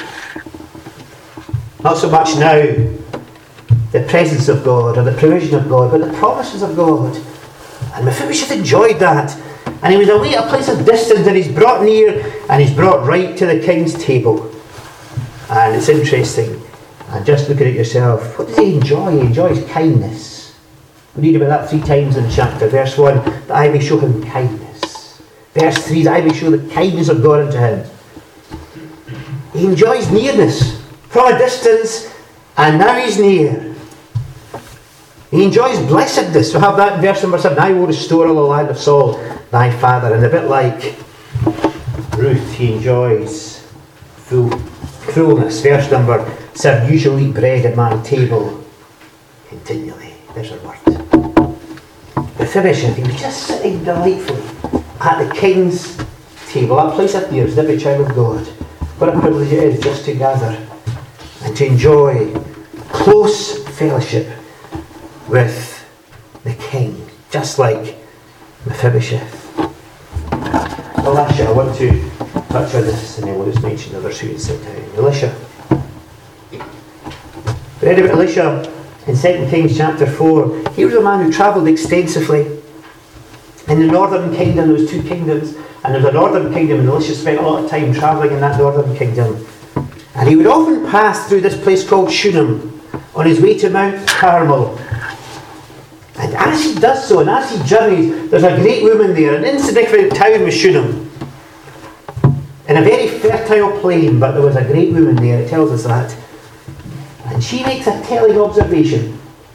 Not so much now the presence of God or the provision of God, but the promises of God. And Mephibosheth enjoyed that. And he was away at a place of distance, and he's brought near and he's brought right to the king's table. And it's interesting. And just looking at yourself, what does he enjoy? He enjoys kindness. We read about that three times in the chapter. Verse one, that I may show him kindness. Verse three, that I may show the kindness of God unto him. He enjoys nearness from a distance, and now he's near. He enjoys blessedness. We have that in verse number seven. I will restore all the land of Saul, thy father. And a bit like Ruth, he enjoys full, fullness. Verse number seven. You shall eat bread at my table continually. There's a word. Mephibosheth, he was just sitting delightfully at the king's table. That place up there is every child of God. What a privilege it is just to gather and to enjoy close fellowship with the king, just like Mephibosheth. Well, last year I want to touch on this, and then we'll just mention the others who had sit down. Elisha. We read about Elisha in Second Kings chapter four. He was a man who travelled extensively. In the northern kingdom, there was two kingdoms, and there was a northern kingdom, and Elisha spent a lot of time travelling in that northern kingdom. And he would often pass through this place called Shunem on his way to Mount Carmel. And as he does so, and as he journeys, there's a great woman there. An insignificant town was Shunem, in a very fertile plain, but there was a great woman there. It tells us that. And she makes a telling observation.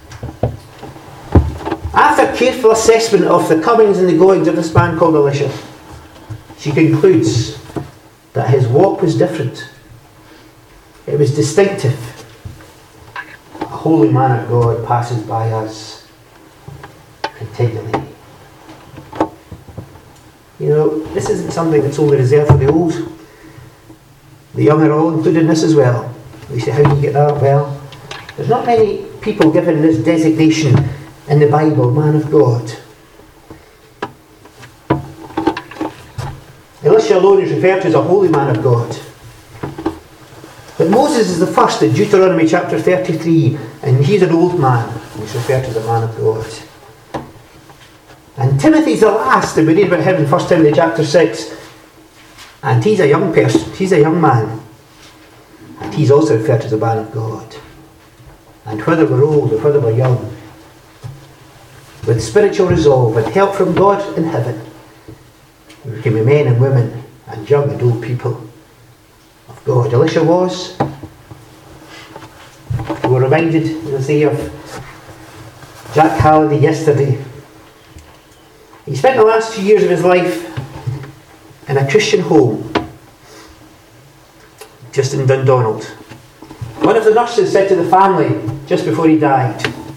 After careful assessment of the comings and the goings of this man called Elisha, she concludes that his walk was different. It was distinctive. A holy man of God passes by us continually. You know, this isn't something that's only reserved for the old. The young are all included in this as well. You say, how do you get that? Well, there's not many people given this designation in the Bible, man of God. Elisha alone is referred to as a holy man of God. But Moses is the first in Deuteronomy chapter thirty-three, and he's an old man. He's referred to as a man of God. And Timothy's the last, and we read about him in First Timothy chapter six. And he's a young person, he's a young man. And he's also referred to as a man of God. And whether we're old or whether we're young, with spiritual resolve and help from God in heaven, we can be men and women and young and old people of God. Elisha was. We were reminded, as I say, of Jack Halliday yesterday. He spent the last few years of his life in a Christian home just in Dundonald. One of the nurses said to the family just before he died,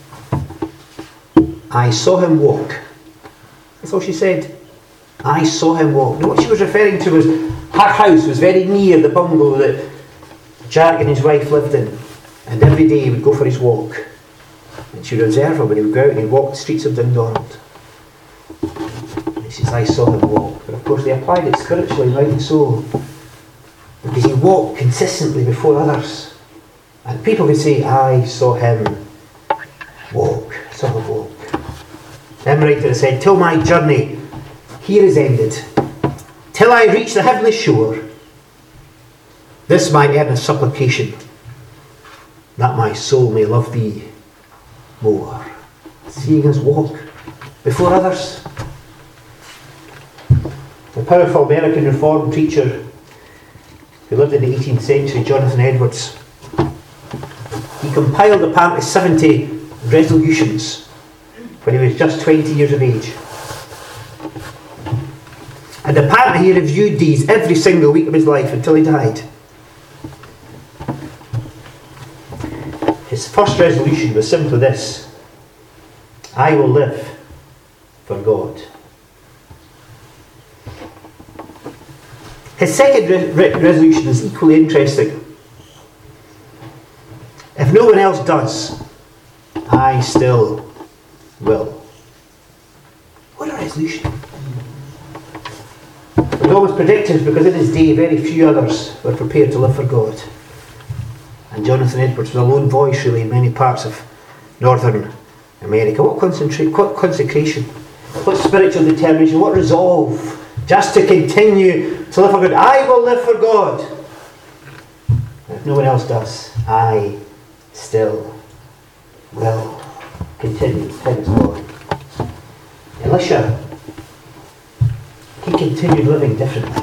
I saw him walk. That's all she said. I saw him walk. Now what she was referring to was her house was very near the bungalow that Jack and his wife lived in, and every day he would go for his walk, and she would observe him when he would go out and he'd walk the streets of Dundonald. And he says, I saw him walk. But of course they applied it spiritually, rightly so, because he walked consistently before others, and people would say, I saw him walk. I saw him walk. Then the writer said, till my journey here is ended, till I reach the heavenly shore, this my earnest supplication, that my soul may love thee more. Seeing us walk before others. The powerful American Reformed preacher who lived in the eighteenth century, Jonathan Edwards, he compiled apparently seventy resolutions when he was just twenty years of age. And apparently he reviewed these every single week of his life until he died. His first resolution was simply this: I will live for God. His second re- re- resolution is equally interesting. If no one else does, I still will. What a resolution. It was almost predicted, because in his day very few others were prepared to live for God. And Jonathan Edwards was a lone voice really in many parts of northern America. What concentrate, what consecration, what spiritual determination, what resolve just to continue to live for God. I will live for God. And if no one else does, I still will continue. Thanks God. Elisha, he continued living differently.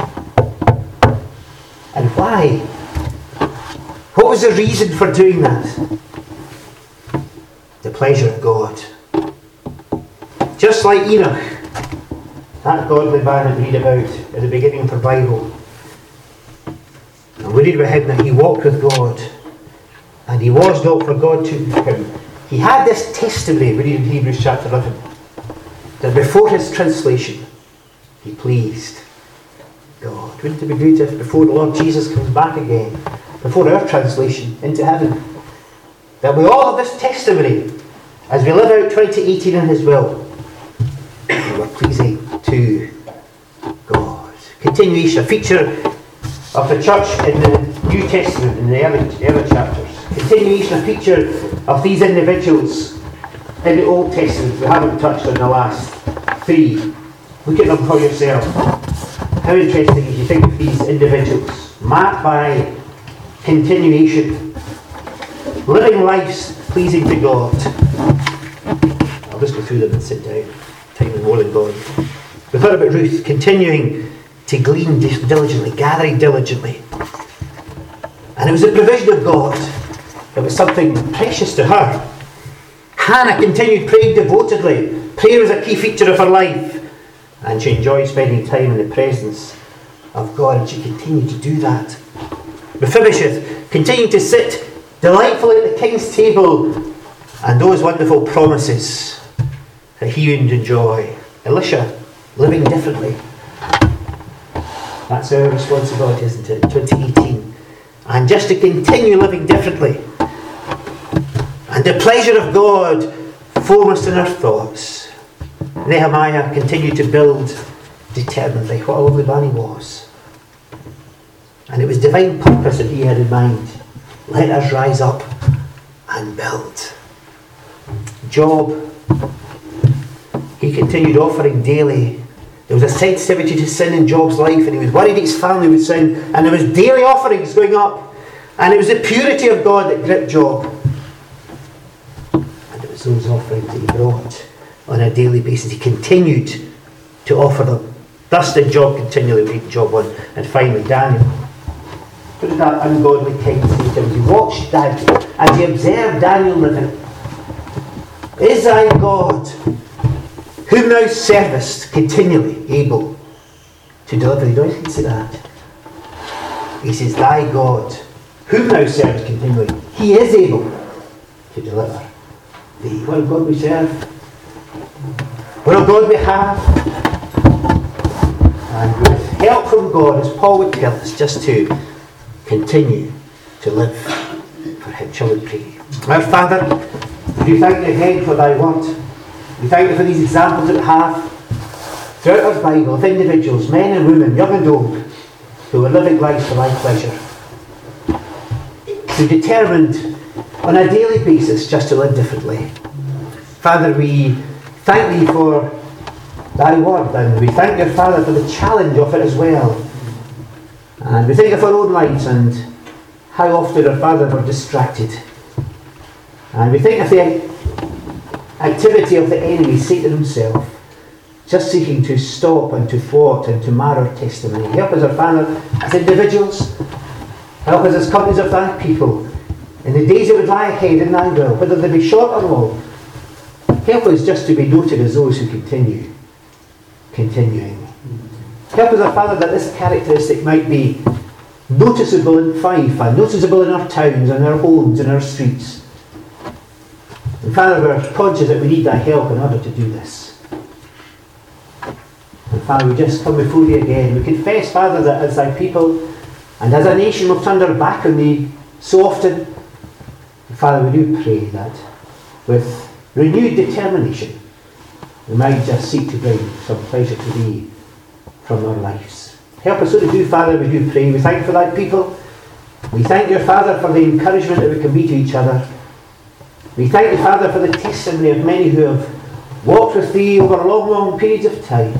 And why? What was the reason for doing that? The pleasure of God. Just like Enoch, that godly man that we read about at the beginning of the Bible. And we read about him that he walked with God, and he was not, for God took him. He had this testimony, we read in Hebrews chapter eleven, that before his translation, he pleased God. Wouldn't it be good if before the Lord Jesus comes back again, before our translation into heaven, that we all have this testimony as we live out twenty eighteen in his will, and we're pleasing to God. Continuation, a feature of the church in the New Testament, in the early, early chapters. Continuation, a feature of these individuals in the Old Testament we haven't touched on the last three. Look at them for yourself. How interesting is you think of these individuals, marked by continuation, living lives pleasing to God. I'll just go through them and sit down. Time is more than gone. We thought about Ruth continuing to glean diligently, gathering diligently. And it was the provision of God. It was something precious to her. Hannah continued praying devotedly. Prayer was a key feature of her life. And she enjoyed spending time in the presence of God, and she continued to do that. Mephibosheth continued to sit delightfully at the king's table, and those wonderful promises that he would enjoy. Elisha living differently. That's our responsibility, isn't it, in twenty eighteen? And just to continue living differently. And the pleasure of God foremost in our thoughts. Nehemiah continued to build determinedly. What a lovely man he was. And it was divine purpose that he had in mind. Let us rise up and build. Job, he continued offering daily. There was a sensitivity to sin in Job's life, and he was worried his family would sin, and there was daily offerings going up, and it was the purity of God that gripped Job. And it was those offerings that he brought on a daily basis. He continued to offer them. Thus did Job continually. Read Job one. And finally Daniel. What did that ungodly king say to him? He watched Daniel, and he observed Daniel living. Is thy God, whom thou servest, continually able to deliver thee? Don't he say that? He says, thy God, whom thou servest continually, he is able to deliver thee. What a God we serve. What a God we have. And with help from God, as Paul would tell us, just to continue to live for him. Shall we pray? Our Father, we thank thee again for thy word. We thank you for these examples that we have throughout our Bible of individuals, men and women, young and old, who are living lives for thy pleasure. Who determined on a daily basis just to live differently. Father, we thank thee for thy word, and we thank your Father for the challenge of it as well. And we think of our own lives and how often our Father were distracted. And we think of the activity of the enemy, Satan himself, just seeking to stop and to thwart and to mar our testimony. Help us, our Father, as individuals. Help us as companies of thy people. In the days that would lie ahead in thy will, whether they be short or long, help us just to be noted as those who continue. Continuing. Help us, our Father, that this characteristic might be noticeable in Fife and noticeable in our towns and our homes and our streets. And Father, we're conscious that we need thy help in order to do this. And Father, we just come before thee again. We confess, Father, that as thy people and as a nation we've turned our back on thee so often. And Father, we do pray that with renewed determination we might just seek to bring some pleasure to thee from our lives. Help us so to do, Father, we do pray. We thank you for thy people. We thank you, Father, for the encouragement that we can be to each other. We thank you, Father, for the testimony of many who have walked with thee over long, long periods of time.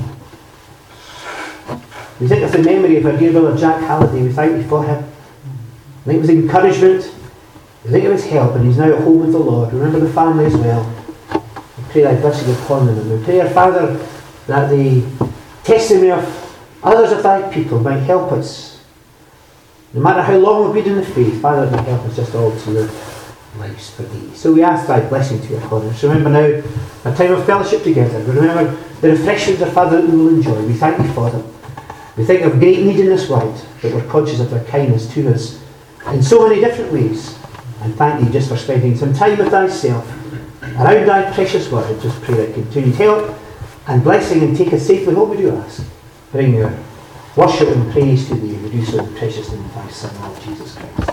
We think of the memory of our dear brother Jack Halliday. We thank you for him. We think of his encouragement. We think of his help, and he's now at home with the Lord. Remember the family as well. We pray thy blessing upon them. And we pray, our Father, that the testimony of others of thy people might help us. No matter how long we've been in the faith, Father, might help us just all to live lives for thee. So we ask thy blessing to your Father. So remember now a time of fellowship together. We remember the refreshments, our Father, that we will enjoy. We thank you for them. We think of great need in this world, but we're conscious of their kindness to us in so many different ways. And thank thee just for spending some time with thyself around thy precious word. And just pray that continued help and blessing, and take us safely home, we do ask. Bring your worship and praise to thee, and we do so in the precious name of thy Son, Lord Jesus Christ.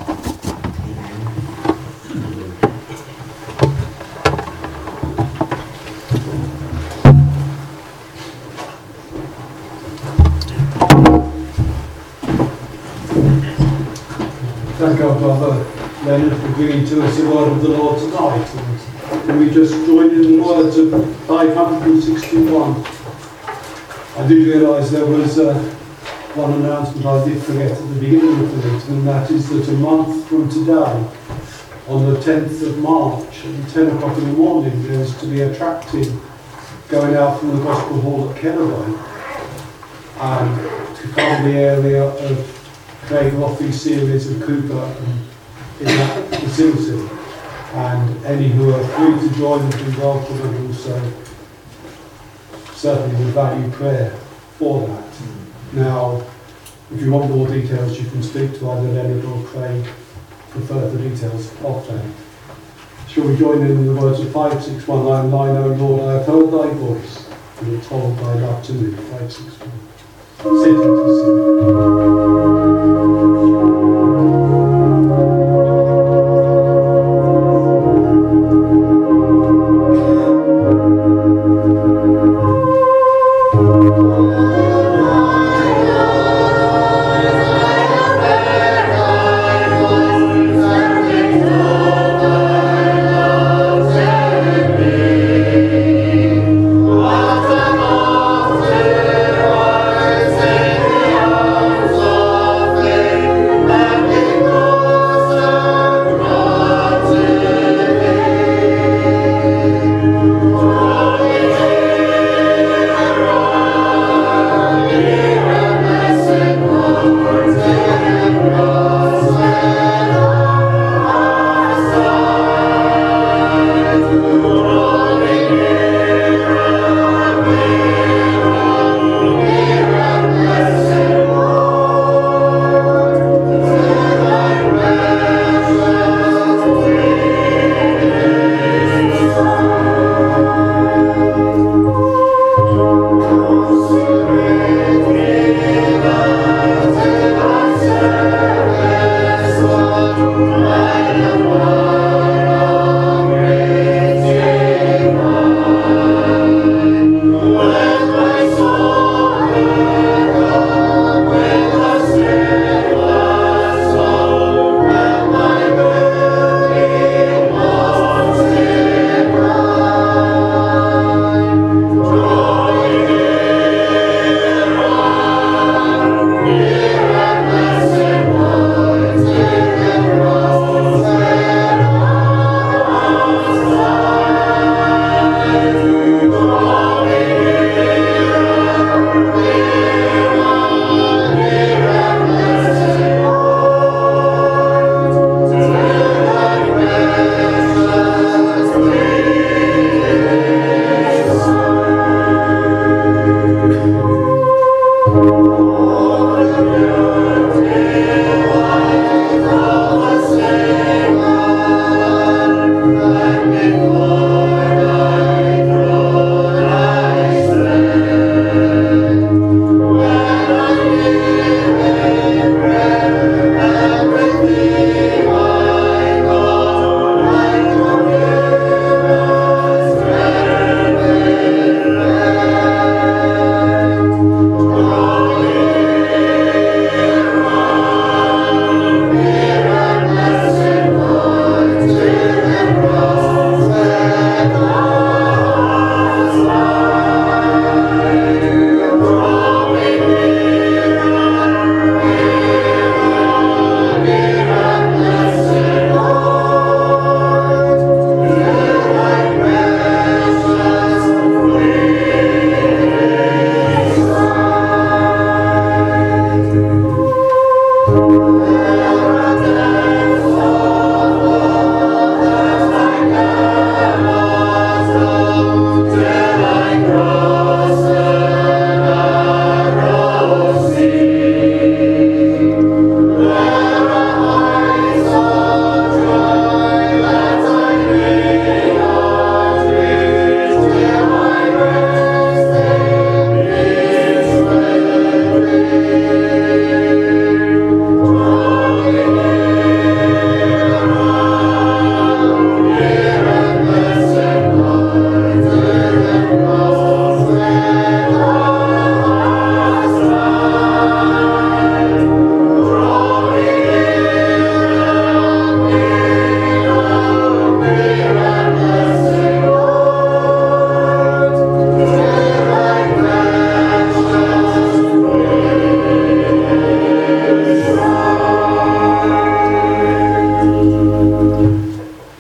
Thank our Brother Leonard for bringing to us the word of the Lord tonight. And we just joined in the words of five hundred sixty-one. I did realise there was uh, one announcement I did forget at the beginning of the meeting, and that is that a month from today, on the tenth of March, at ten o'clock in the morning, there's to be a tracting going out from the Gospel Hall at Kellaway and to cover the area of Craig Roffey's series of Cooper in that vicinity. And any who are free to join would be welcome, and also certainly would value prayer for that. Mm. Now, if you want more details, you can speak to either Leonard or Craig for further details of that. Shall we join in the words of five six one nine nine, O Lord, I have heard thy voice, and it told thy love to me. five six one. sent into sin.